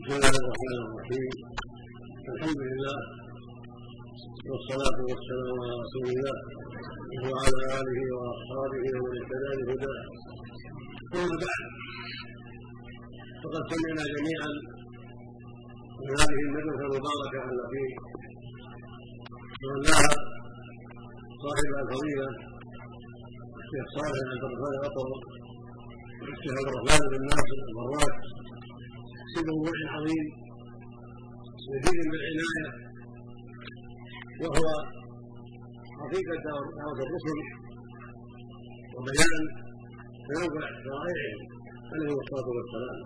بسم الله الرحمن الرحيم. الحمد لله والصلاة والسلام على رسول الله وعلى آله وأصحابه ومن اهتدى بهداه. أما بعد، فقد سمعنا جميعا من هذه المجلس المباركة التي تولاها صاحب الفضيلة الشيخ صالح عبد الرحمن الأطر والشيخ عبد الرحمن بن ناصر المرات في موضوع عظيم جدير بالعناية، وهو حقيقة دعوة الرسل وبيان تنوع شرائعهم عليه الصلاة والسلام.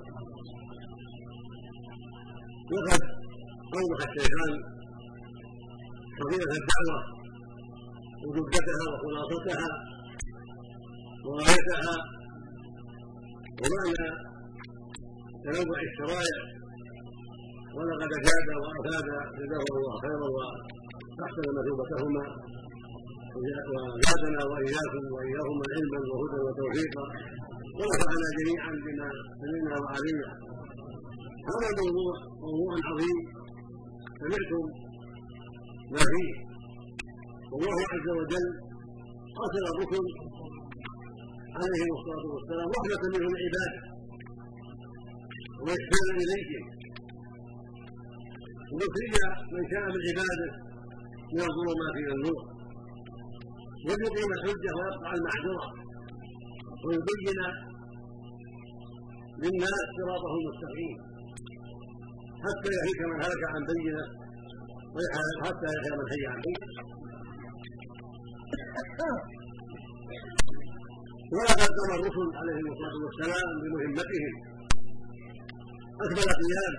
وقد أوضح الشيخان فضيلة الدعوة وجدتها وخلاصتها وغايتها ومعنى تنوع الشرائع، ولقد أجاب وأفاد جزاه الله خيرا وأحسن مثوبتهما، وزادنا وإياهما علما وهدى وتوفيقا، ونفعنا جميعا بما سمعنا وعلمنا. هذا الموضوع موضوع عظيم سمعتم ما فيه، والله عز وجل أرسل الرسل عليهم الصلاة والسلام رحمة منهم عباده وإحسانا إليهم، ويخرج من شاء من عباده من الظلمات إلى النور، ويقيم الحجة ويقطع المعذرة، ويبين للناس صراطه المستقيم حتى يهلك من هلك عن بينه وحتى يحيى من حي عن بينه. ولقد قام الرسل عليهم الصلاة والسلام بمهمتهم أكمل قيام،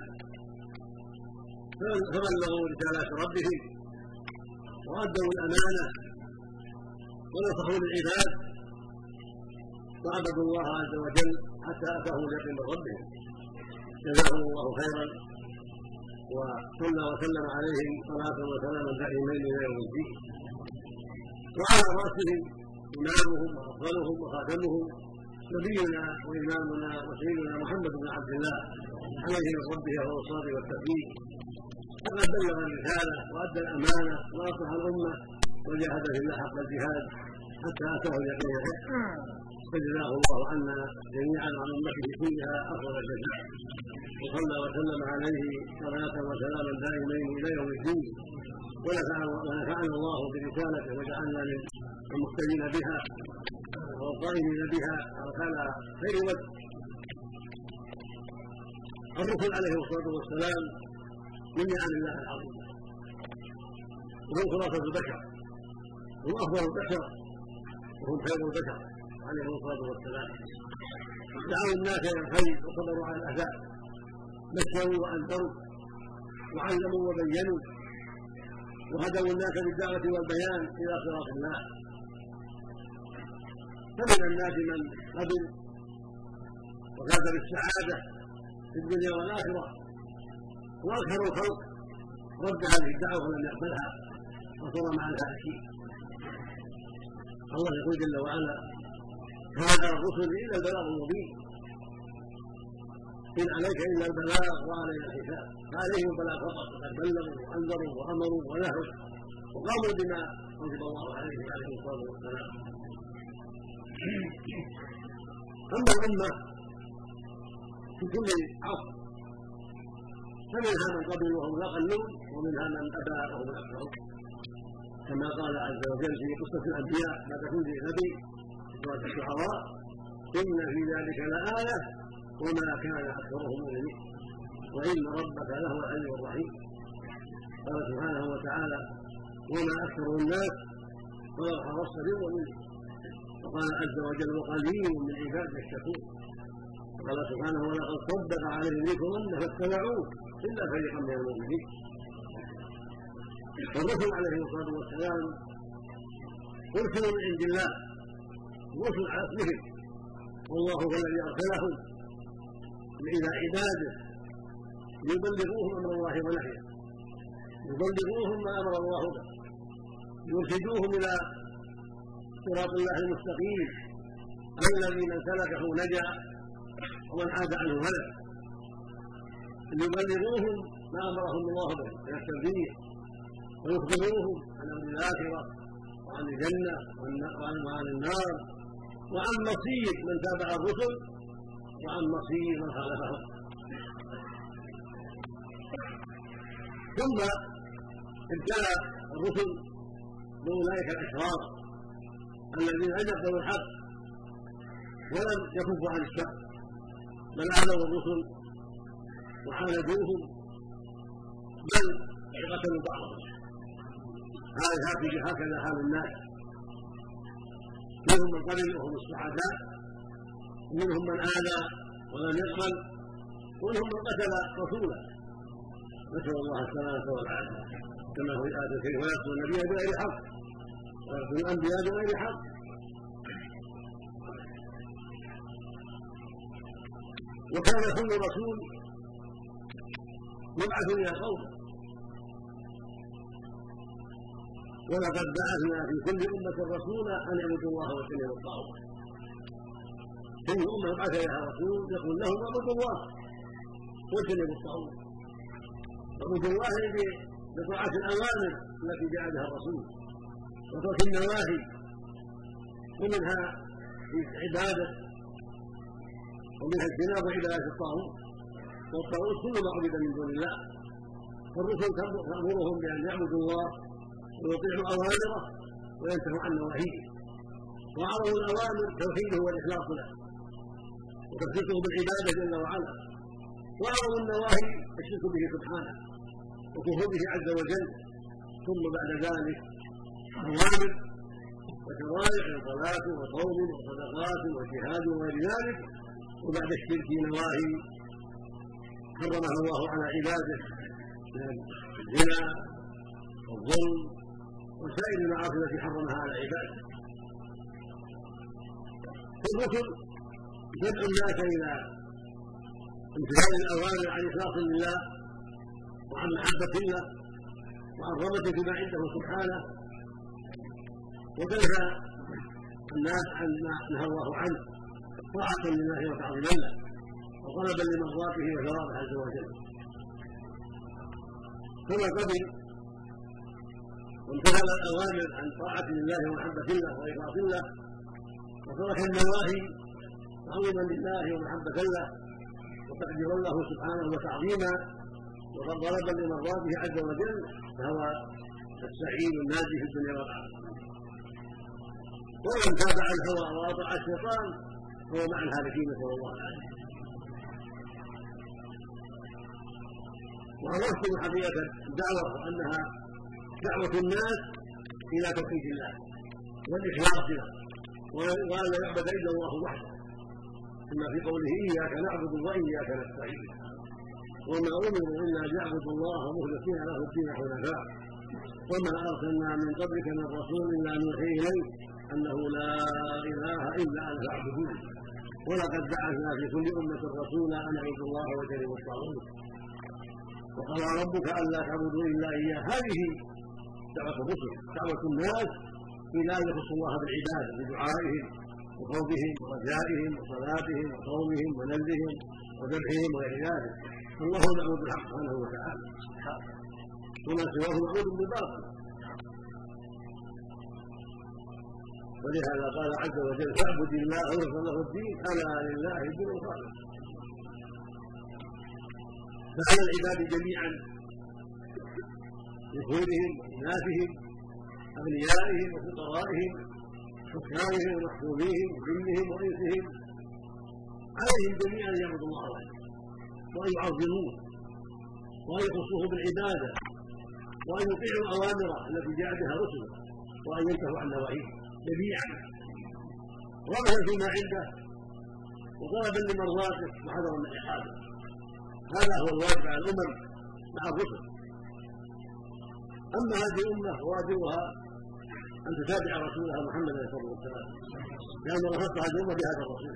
فبلغوا رسالات ربهم وأدوا الأمانة ونصحوا للعباد وعبدوا الله عز وجل حتى أتاهم اليقين من ربهم. جزاهم الله خيرا، وصلى وسلم عليهم صلاة وسلاما دائمين إلى يوم الدين. وعلى رأسهم إمامهم وأفضلهم وخاتمهم نبينا وإمامنا وسيدنا محمد بن عبد الله عليه من ربه والصلاة والتسليم. فقد بلغ الرسالة وأدى الأمانة ونصح الأمة وجاهد في الله حق الجهاد حتى أتاه اليقين، فجزاه الله عنا جميعا عن أمته كلها أفضل الجزاء، وصلى وسلم عليه صلاة وسلاما دائمين إلى يوم الدين. ونفعنا الله برسالته وجعلنا من المهتدين بها والقائمين بها على خير وجه. الرسل عليه الصلاة والسلام من نعم الله العظيم، وهم خلاصة البشر، هم أفضل البشر، وهم خير البشر عليهم الصلاة والسلام. دعوا الناس إلى الخير وصبروا على الأذى، بشروا وأنذروا وعلموا وبينوا، وهدوا الناس بالدعوة والبيان إلى صراط الله. فمن الناس من قبل وفاز بالسعادة في الدنيا والآخرة، وأكثر الخلق رد هذه الدعوة ولم يقبلها وصار مع الهالكين. الله يقول جل وعلا: هذا الرسل إلا البلاغ المبين، إن عليك إلا البلاغ وعلينا الحساب. فعليهم البلاغ فقط، فقد بلغوا وأنذروا وأمروا ونهوا وقاموا بما أوجب الله عليهم عليه الصلاة والسلام. أما الأمة في كل عصر فمنها من قبل وهم الأقلون، ومنها من أبى وهم الأكثرون، كما قال عز وجل في قصة الأنبياء بعد كل نبي في سورة الشعراء: إن في ذلك لآية وما كان أكثرهم مؤمنين وإن ربك لهو العلي الرحيم. قال سبحانه وتعالى: وما أكثر الناس ولو حرصت بالمؤمنين. وقال عز وجل: وقليل من عباده الشكور. وقال سبحانه: ولقد صدق عليهم ذكرهم فاتبعوه إلا فريقا من المؤمنين. والرسل عليهم الصلاة والسلام أرسلوا من عند الله، الرسل على اسمهم، والله هو الذي أرسلهم إلى عباده ليبلغوهم أمر الله ونهيه، يبلغوهم ما أمر الله به، يرشدوهم إلى صراط الله المستقيم الذي من سلكه نجا ومن عاد عنه هلك. ليبلغوهم ما امرهم الله به من التبليغ ويخبروهم عن امر الاخره وعن الجنه وعن النار وعن مصير من تابع الرسل وعن مصير من خالفهم. ثم ابتلى الرسل باولئك الاشرار الذين اجابوا الحق ولم يكفوا عن الشر بل اذوا الرسل وعاندوهم بل قتلوا بعضهم. هكذا حال الناس، منهم من قبل وهم السعداء ومنهم من آذى ولم يقبل ومنهم من قتل رسولا، نسأل الله السلامة والعافية كما هو آية الكريم ويقتل النبي بغير حق ويقتل الأنبياء بغير حق. وكان كل رسول يبعث إلى قومه، ولقد بعثنا في كل أمة رسولا أن اعبدوا الله واجتنبوا الطاغوت. كل أمة يبعث إليها رسول يقول لهم اعبدوا الله واجتنبوا الطاغوت. اعبدوا الله بطاعة الأوامر التي جاء بها الرسول وترك النواهي، ومنها عبادة ومنها اجتناب عبادة الطاغوت، والطاغوت كل ما عبد من دون الله. فالرسل تأمرهم بأن يعبدوا الله ويطيعوا أوامره وينتهوا عن نواهيه، وأعظم الأوامر توحيده والإخلاص له وتخصيصه بالعبادة جل وعلا، وأعظم النواهي الشرك به سبحانه وكفر به عز وجل. ثم بعد ذلك أوامر وشرائع وصلاة وصوم وصدقات وجهاد وغير ذلك، وبعد الشرك نواهي حرمها الله على عباده من الزنا والظلم وسائر المعاصي التي حرمها على عباده. فالرسل يدعو الناس الى امتثال الاوامر عن اخلاص لله وعن محبه الله وعن رغبه فيما عنده سبحانه، وتنهى الناس عن ما نهى الله عنه طاعه لله وتعظيما له وطلبا لمرضاته وثوابه عز وجل. كما قبل وامتثل الاوامر عن طاعه لله ومحبه الله واخلاص الله وترك النواهي تعظيما لله ومحبه له وتقديرا له سبحانه وتعظيما وطلبا لمرضاته عز وجل، فهو السعيد الناجي في الدنيا والاخره. ومن تابع الهوى واطاع الشيطان هو مع الهالكين، نسال الله العافيه. وعرفتم حقيقه الدعوه وانها دعوة الناس إلى توحيد الله والإخلاص له وأن لا يعبد إلا الله وحده، كما في قوله إياك نعبد وإياك نستعين، وما أمروا إلا ليعبدوا الله مخلصين له الدين حنفاء، وما أرسلنا من قبلك من رسول إلا نوحي إليه أنه لا إله إلا أنا فاعبدون، ولقد بعثنا في كل أمة رسولا أن اعبدوا الله واجتنبوا الطاغوت، وقال ربك ألا تعبدوا إلا إياه. هذه دعوة الرسل، دعوة الناس إلى أن يخصوا الله بالعبادة بدعائهم وخوفهم ورجائهم وصلاتهم وصومهم ونذرهم وذبحهم وغير ذلك. الله معبود بالحق سبحانه وتعالى، وما سواه معبود بالباطل. ولهذا قال عز وجل فاعبد الله واخلص له الدين ألا لله الدين الخالص. فعلى العباد جميعا ذكورهم وإناثهم أغنيائهم وفقرائهم حكامهم ومحكوميهم وجنهم وإنسهم، عليهم جميعا أن يعبدوا الله وحده وأن يعظموه وأن يخصوه بالعبادة وأن يطيعوا أوامره التي جاء بها رسله وأن ينتهوا عن نواهيه جميعا رغبة فيما عنده وطلبا لمرضاته وحذرا من عقابه. هذا هو الواجب على الأمم مع الرسل. أما هذه الأمة واجبها أن تتابع رسولها محمد صلى الله عليه وسلم، لأن الله خص هذه الأمة بهذا الرسول،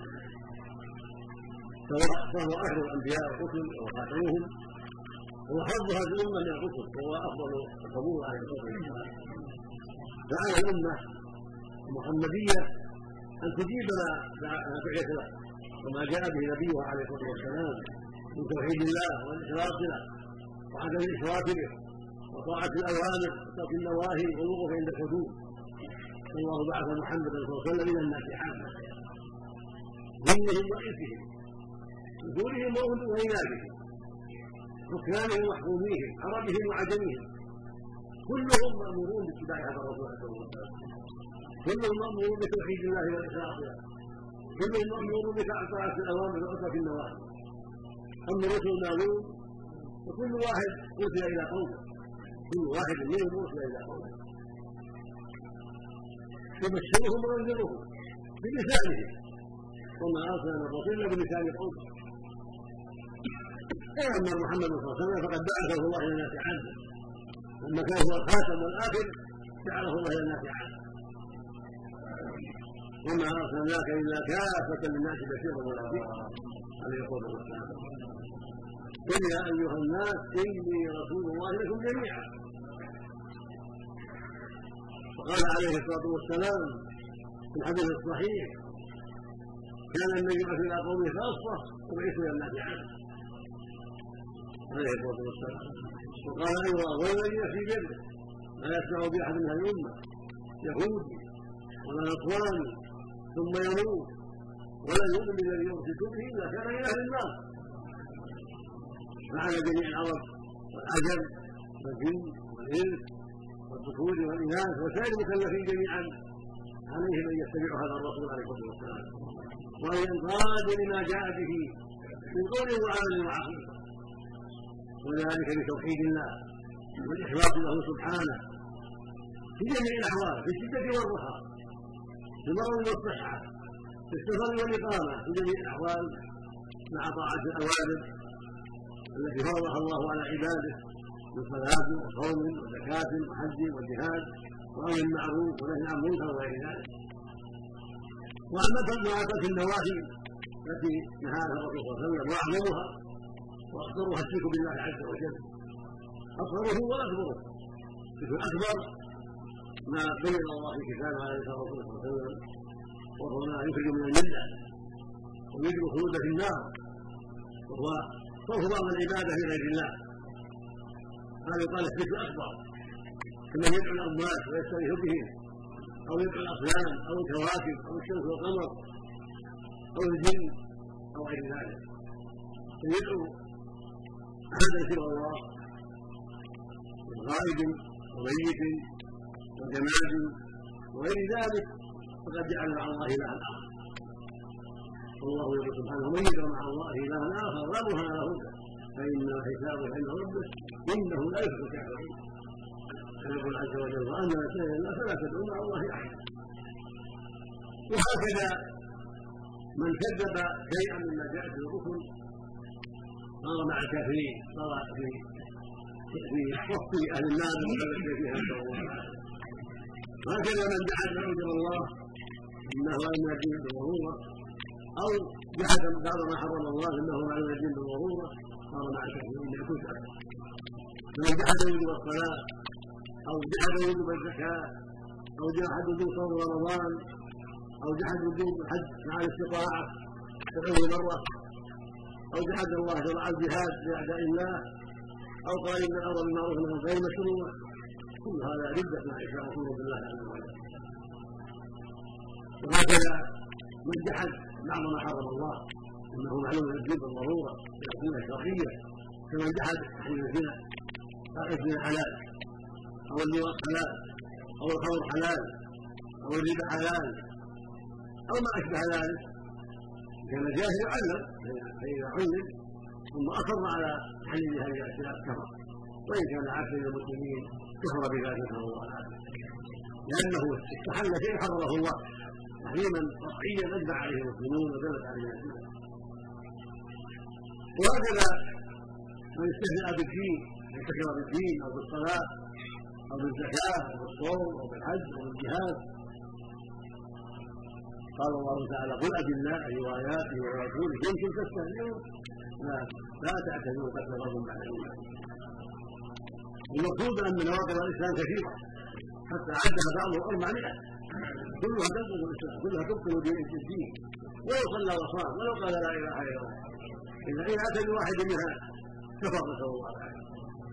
فهو آخر الأنبياء والرسل وخاتمهم، وحظ هذه الأمة من الرسل وهو أفضل القبور أهل الرسل. فعلى الأمة المحمدية أن تجيب ما دعيت له وما جاء به نبيها عليه الصلاة والسلام من توحيد الله والإخلاص له وعدم الإشراك به وطاعة الأوامر وترك النواهي والوقوف عند الحدود. الله بعث محمدا صلى الله عليه وسلم إلى الناس عامة جنهم وإنسهم ذكورهم وإناثهم حكامهم وحكوميهم عربهم وعجمهم كلهم مأمورون باتباع هذا الرسول صلى الله عليه وسلم. كلهم مأمورون بتوحيد الله والإخلاص له كلهم مأمورون بطاعة الأوامر وترك النواهي. أما الرسل معلوم وكل واحد أرسل إلى قومه كل واحد منهم أرسل إلى قومه يبشرهم وينذرهم بلسانهم وما أرسلنا الرسول إلا بلسان قومه. أما محمد صلى الله عليه وسلم فقد بعثه الله إلى الناس عامة لما كان هو الخاتم والآخر جعله الله إلى الناس عامة وما أرسلناك إلا كافة للناس بشيرا ونذيرا عليه الصلاة والسلام. قل يا أيها الناس إني رسول الله لكم جميعا. وقال عليه الصلاة والسلام في الحديث الصحيح كان النبي يبعث إلى قومه خاصة وبعث إلى الناس عامة عليه الصلاة والسلام. وقال أيضا والذي في جده لا يسمع بأحد من هذه الأمة يهودي ولا نصراني ثم يموت ولا يؤمن الذي يرسل به إلا كان من أهل النار. فعلى جميع العرب والعجم والجن والإنس والذكور والإناث وسائر المكلفين جميعا عليهم أن يتبعوا هذا الرسول عليه الصلاة والسلام وأن ينقادوا لما جاء به من قول وعمل وعقيدة وذلك بتوحيد الله والإخلاص له سبحانه في جميع الأحوال في الشدة والرخاء في المرض والصحة في السفر والإقامة في جميع الأحوال مع طاعة الأوامر التي فرضها الله على عباده من صلاة وصوم وزكاة وحج وجهاد وأمر بالمعروف ونهي عن المنكر وغير ذلك. وأما ترك النواهي التي نهاها الرسول صلى الله عليه وسلم وأعظمها وأخطرها الشرك بالله عز وجل أصغره وأكبره. الشرك الأكبر ما بين الله في كتابه عليه الصلاة والسلام وهو ما يخرج من الملة ويجب الخلود في النار وهو صرف بعض العبادة لغير الله. هذا يقال الشرك الأكبر كما يدعو الأموات ويستغيث بهم أو يدعو الأصنام أو الكواكب أو الشمس والقمر أو الجن أو غير ذلك. يدعو هذا سوى الله من غائب وميت وجماد وغير ذلك فقد جعل مع الله إلها آخر. والله يقول سبحانه من يدعو مع الله إلها آخر لا برهان له فإن حسابه عند ربه إنه لا يفلح الكافرين. يقول عز وجل وأما شيء الله فلا تدعو مع الله أحدا. وهكذا من كذب شيئا مما جاء في الرسل صار مع الكافرين صار في وصف أهل النار وخلق فيها نسأل الله العافية. وهكذا من دعا إلى أوجب الله إنه لا يناديه بالضرورة أو جحد بعض ما حرم الله إنه لا يناديه بالضرورة صار مع الكافرين يكون كافرا. فمن جحد وجوب الصلاة أو جحد وجوب الزكاة أو جحد وجوب صوم رمضان أو جحد وجوب الحج مع الاستطاعة 70 مرة أو جحد الله شرع الجهاد لأعداء الله أو قال إن الأمر بالمعروف والنهي عن المنكر غير مشروع كل هذا ردة مع إشراك بالله عز وجل. وهكذا من جحد بعض ما حرم الله إنه معلوم الدين بالضرورة بالأدلة الشرعية كمن جحد تحريم الزنا الزنا حلال أو اللواط حلال أو الخمر حلال أو الربا حلال أو ما أشبه ذلك كان جاهل يعلم فإذا علم ثم أصر على تحليل هذه الأشياء كفر وإن كان عبدا للمسلمين كفر بذلك نسأل الله العافية لأنه استحل شيء حرمه الله تحريما قطعيا أجمع عليه المسلمون ودلت عليه الأسماء. وهكذا من استهزأ بالدين يستكبر بالدين أو بالصلاة أو بالزكاة أو بالصوم أو بالحج أو بالجهاد قال الله تعالى قل أبالله وآياته ورسوله كنتم تستهزئون لا تعتذروا قد كفرتم بعد إيمانكم. المقصود أن نواقض الإسلام كثيرة حتى عدها بعضهم 400 كلها تنقض الإسلام كلها تبطل دين الدين ولو صلى وصام ولو قال لا إله إلا الله إن أتى بواحد منها كفر، نسأل الله العافية.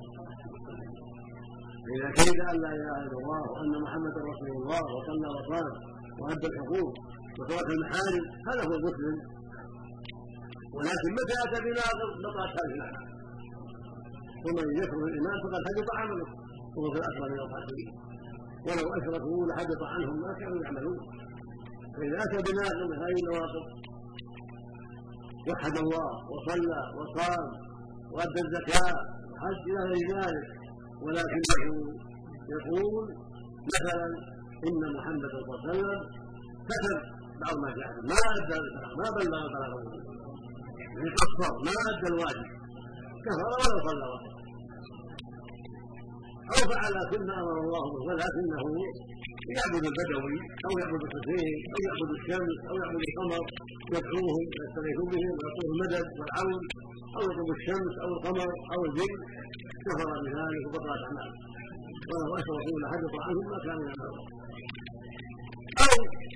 فإذا شهد أن لا إله إلا الله وأن محمدا رسول الله وصلى وصام وأدى الحقوق وترك المحارم هذا هو المسلم. ولكن متى أتى بناقض بطلت هذه الأعمال، ومن يكفر الإيمان فقد حبط عمله وهو في الأكبر من الخاسرين، ولو أشركوا لحبط عنهم ما كانوا يعملون. فإذا أتى بناقض من هذه النواقض وحد الله وصلى وصام وأدى الزكاة وحج إلى غير ذلك، ولكنه يقول مثلا إن محمدا صلى الله عليه وسلم كتب بعض ما جاء ما أدى ما بلغ بلاغه، يعني قصر ما أدى الواجب، كفر ولو صلى وصام أو فعل كما أمر الله به، ولكنه يعبد البدوي أو يعبد الحسين أو يعبد الشمس أو يعبد القمر، يدعوهم ويستغيث بهم ويطلب المدد والعون، أو يطلب الشمس أو القمر أو الجن، كفر بذلك وبطلت أعماله ولو أشركوا لحبط عنهم ما كانوا يعملون. أو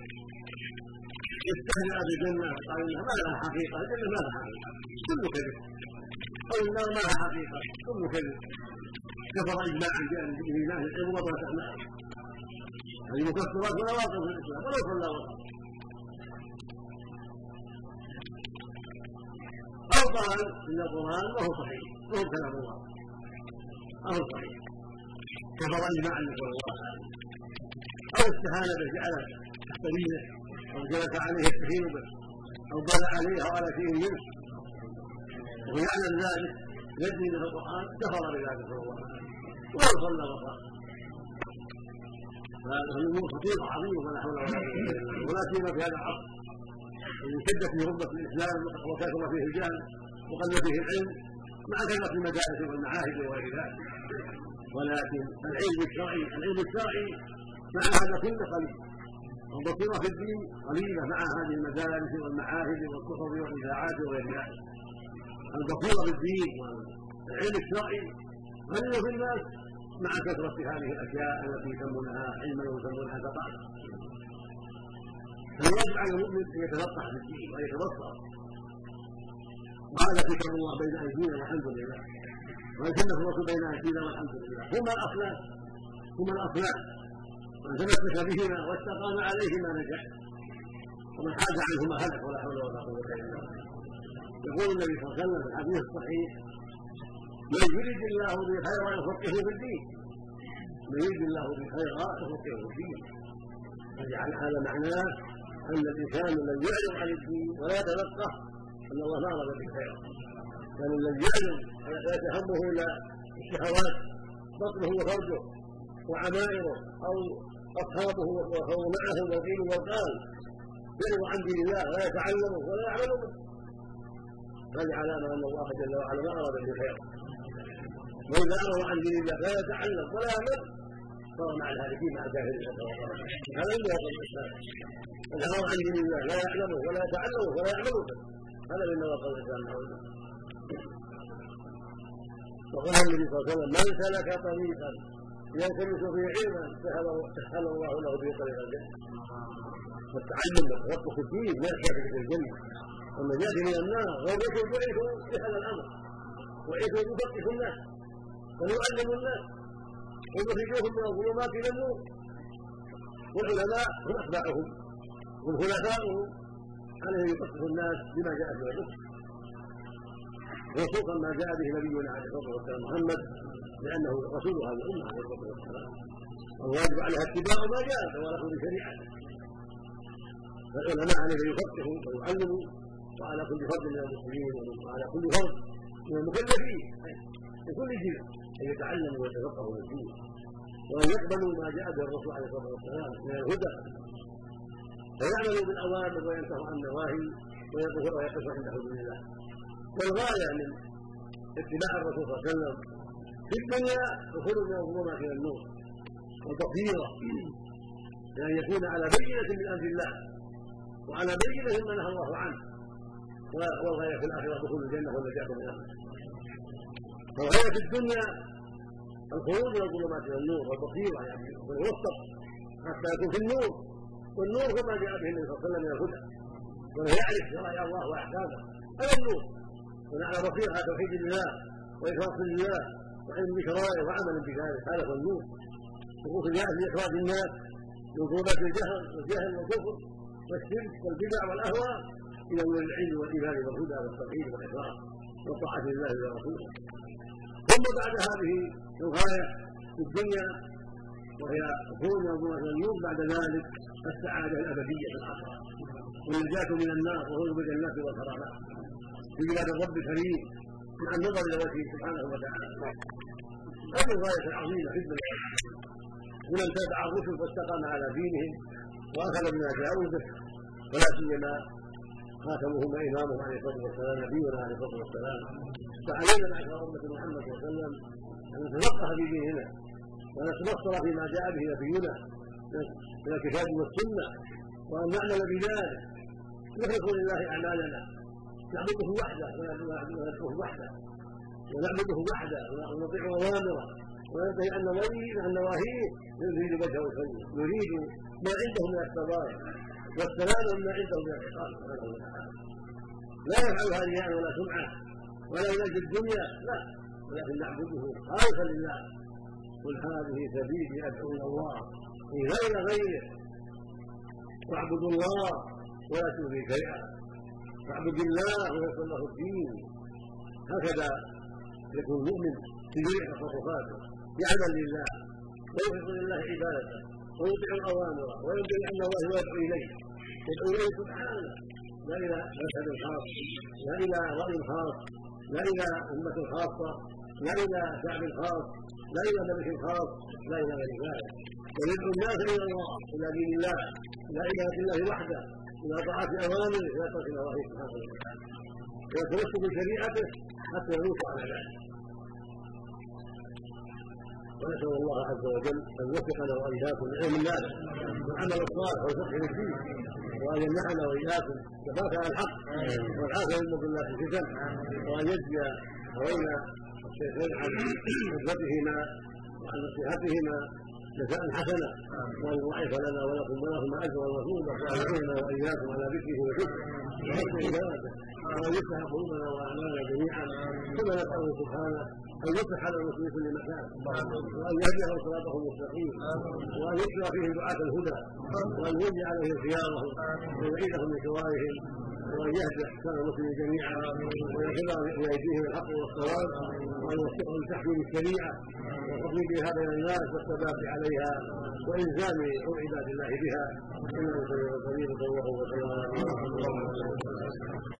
يستهزأ بالجنة قال إنها ما لها حقيقة، الجنة ما لها حقيقة كل كذب، أو النار ما لها حقيقة كل كذب، كفر إجماعا بإيمان العلم وبطلت أعماله. هذه مكفرات ونواقض في الإسلام ولو صلى وصام. أو قال إن القرآن وهو صحيح وهو كلام الله وهو صحيح، كفر إجماعا نسأل الله العافية. أو استهان به جعل تحت رجله أو جلس عليه يستهين به أو بال عليه أو على شيء منه ويعلم ذلك يدري من القرآن، كفر بذلك نسأل الله العافية ولو صلى وصام. فهذا الامور خطيره عظيمه ولا حول ولا قوه الا بالله، ولا سيما في هذا العصر الذي شدت فيه ربه الاسلام وكثر فيه الجهل وقل فيه العلم مع كثره المدارس والمعاهد وغير ذلك. ولكن العلم الشرعي مع هذا كله قليل، والبصيره في الدين قليله مع هذه المدارس والمعاهد والكتب والاذاعات وغير ذلك. البصيره في الدين والعلم الشرعي قليل في الناس مع كثرة هذه الأشياء التي يسمونها علما ويسمونها ثقافة. فالواجب على المؤمن أن يتفقه في الدين ويتبصر، وهذا كتاب الله بين أيدينا والحمد لله، وسنة الرسول بين أيدينا والحمد لله، هما الأصلان من تمسك بهما واستقام عليهما نجح، ومن حاز عنهما هلك ولا حول ولا قوة إلا بالله. يقول النبي صلى الله عليه وسلم في الحديث الصحيح: من يريد الله به خيرا يفقهه في الدين، من يريد الله به خيرا يفقهه في الدين. فجعل هذا معناه ان الانسان الذي يعلم عن الدين ولا يتفقه ان الله ما اراد به خيرا، كان الذي يعلم ويتهمه الى الشهوات بطنه وفرجه وعمائره او اصحابه وهو معه والقيل والقال، يعلم عن دين الله ولا يتعلمه ولا يعمل به، فجعل ان الله جل وعلا ما اراد به خيرا. وإذا أمر عن دين الله لا يتعلم ولا يعمل صار مع الهالكين مع الجاهلين. هذا من نواقض الإسلام، من أمر عن دين الله لا يعلمه ولا يتعلمه ولا يعمل به، هذا من نواقض الإسلام. وقال النبي صلى الله عليه وسلم: من سلك طريقا يلتمس فيه علما سهل الله له به طريق الجنة. والتعلم والتفقه في الدين لا يشفع في الجنة، والنجاة من النار. والرسل بعثوا بهذا الأمر، وعثوا يفقهوا الناس ويعلموا الناس ويخرجوهم من الظلمات الى النور، والعلماء هم اتباعهم هم خلفاؤهم عليهم يفقهوا الناس بما جاء به الرسل، وخصوصا ما جاء به نبينا عليه الصلاه والسلام محمد، لانه رسول هذه الامه عليه الصلاه والسلام، والواجب عليها اتباع ما جاء ورسول شريعته. فالعلماء عليهم يفقهوا ويعلموا، وعلى كل فرد من المسلمين وعلى كل فرد من المكلفين في كل جيل ان يتعلموا ويتفقهوا في الدين، وان يقبلوا ما جاء به الرسول عليه الصلاه والسلام من الهدى، فيعملوا بالاوامر وينتهوا عن النواهي ويقفوا عند حدود الله. والغايه من اتباع الرسول صلى الله عليه وسلم في الدنيا الخروج من الظلمات الى النور والبصيره، بان يكون على بينه من امر الله وعلى بينه مما نهى الله عنه، والغايه في الاخره دخول الجنه والنجاه من النار. فالغايه في الدنيا الخروج من الظلمات الى النور والبصيره، يعني والوسط حتى يكون في النور، والنور هو ما جاء به النبي صلى الله عليه وسلم من الهدى، ولا يعرف شرائع الله واحكامه، هذا النور. على بصيره على توحيد الله واخلاص لله وعلم بشرائعه وعمل بذلك. هذا هو النور. وقوف الناس لاخراج الناس من ظلمات الجهل والكفر والشرك والبدع والاهواء الى نور العلم والايمان والهدى والتوحيد والاخلاص والطاعه لله ورسوله. ثم بعد هذه الغايه في الدنيا وهي كون منظومه النور، بعد ذلك السعاده الابديه في الاخره والنجاه من النار وهو بالجنات والكرامات في بلاد الرب الكريم مع النظر الى وجهه سبحانه وتعالى. هذه الغايه العظيمه في الدنيا. ومن تابع الرسل فاستقام على دينهم واخذ بما جاءوا به، ولا سيما خاتمهم وامامهم عليه الصلاه والسلام نبينا عليه الصلاه والسلام. فعلينا معشر امه محمد صلى الله عليه وسلم ان نتفقه في ديننا ونتبصر فيما جاء به نبينا من الكتاب والسنه، وان نعمل بذلك نخلص لله اعمالنا، نعبده وحده ونذكره وحده ونعبده وحده ونطيع اوامره وننتهي عن نواهيه نريد وجهه الكريم، نريد ما عنده من الثواب والسلام مما عنده من العقاب سبحانه وتعالى. لا نفعل هذه رياء ولا سمعه ولا من اجل الدنيا، لا، ولكن نعبده خالصا لله. قل هذه سبيلي ادعو الى الله لا الى غيره، واعبدوا الله ولا تشركوا شيئا، واعبد الله ويسر له الدين. هكذا يكون المؤمن في جميع تصرفاته، يعمل لله ويخلص لله عبادته ويطيع الاوامر وينبغي ان الله يدعو اليه سبحانه، لا الى مذهب خاص، لا الى راي خاص، لا الى امه خاصه، لا الى شعب خاص، لا الى ملك خاص، لا الى غير ذلك، ويدعو الناس الى الله، الى دين الله، الى عباده الله وحده، الى طاعه اوامره الى ترك نواهيه سبحانه وتعالى، ويتمسك بشريعته حتى يموت على ذلك. ونسأل الله عز وجل أن يوفقنا وإياكم لعلم النافع والعمل الصالح والفقه في الدين، وأن يمنحنا وإياكم ثبات على الحق والعافية من الله في الفتن، وأن يجزي أبوينا الشيخين عن خدمتهما وعن نصيحتهما جزاء حسنة، وأن يضاعف لنا ولكم أجرا وثوبا، وأن يعيننا وإياكم على ذكره وشكره وحسن عبادته، وأن يفتح قلوبنا وأعمالنا جميعا، كما نسأله سبحانه أن يفتح على المسلمين في كل مكان، وأن يهديهم صراطه المستقيم، وأن يشرع فيهم دعاة الهدى، وأن يولي عليهم خيارهم ويعيدهم من شوائهم، وأن يهدي أحسان المسلمين جميعا ويغفر بأيديهم الحق والصواب، وأن يوفقهم لتحكيم الشريعة والحكم بها بين الناس والثبات عليها وإلزام عباد الله بها. إنه سميع قريب صلى الله عليه وسلم.